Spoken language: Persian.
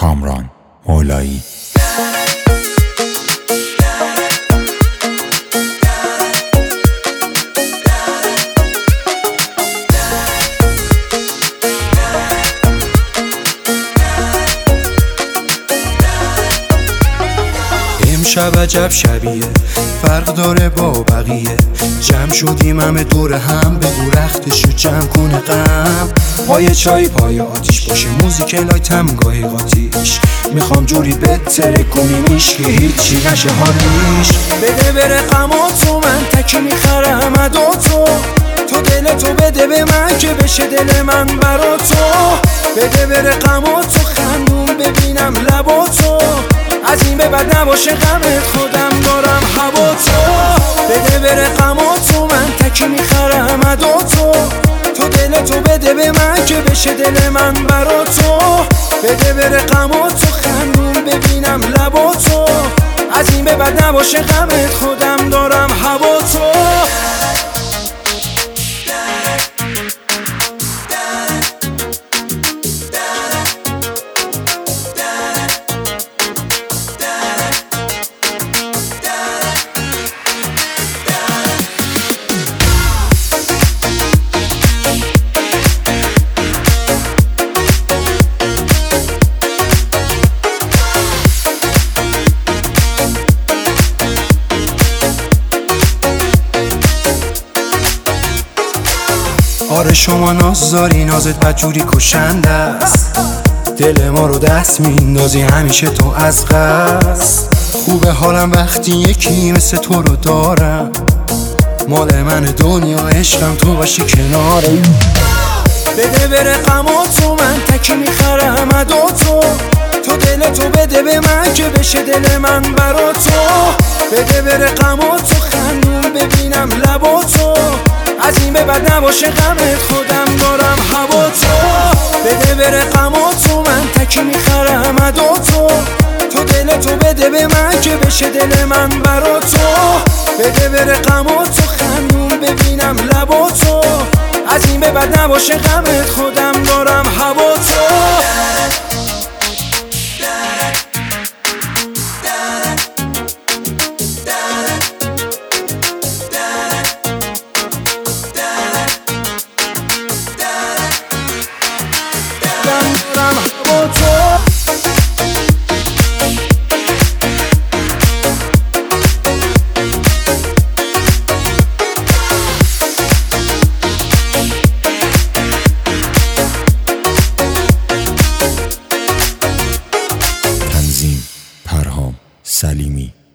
کامران مولایی. امشب عجب شبیه، فرق داره با بقیه. جمع شدیم همه دور هم، بگو رختشو جمع کنه غم. پای چای پای آتیش باشه، موزیک لایتم گاهی قاتیش. میخوام جوری بتره کنیمیش که هیچی نشه حالیش. بده بره غماتو، من تکی میخرم اداتو. تو دلتو بده به من که بشه دل من برا تو. بده بره غماتو، خندون ببینم لباتو. از این به بعد نباشه غمت، خودم دارم هواتو. بده بره غماتو، من تکی میخرم اداتو. تو دلتو بده به من که بشه دل من برا تو. بده بره غماتو، خندون ببینم لباتو. از این به بعد نباشه غمت، خودم دارم هواتو. آره شما نازداری، نازت بدجوری کشنده است. دل ما رو دست میندازی همیشه تو از قصد. خوبه حالم وقتی یکی مثل تو رو دارم. مال من دنیا عشقم، تو باشی کنارم. بده بره غماتو، من تکی میخرم اداتو. تو دلتو بده به من که بشه دل من برا تو. بده بره غماتو، خندون ببینم لباتو. از این به بعد نباشه غمت، خودم دارم هواتو. بده بره غماتو، من تکی میخرم اداتو. تو دلتو بده به من که بشه دل من برا تو. بده بره غماتو، خندون ببینم لباتو. از این به بعد نباشه غمت، خودم دارم هواتو. پرهام سلیمی.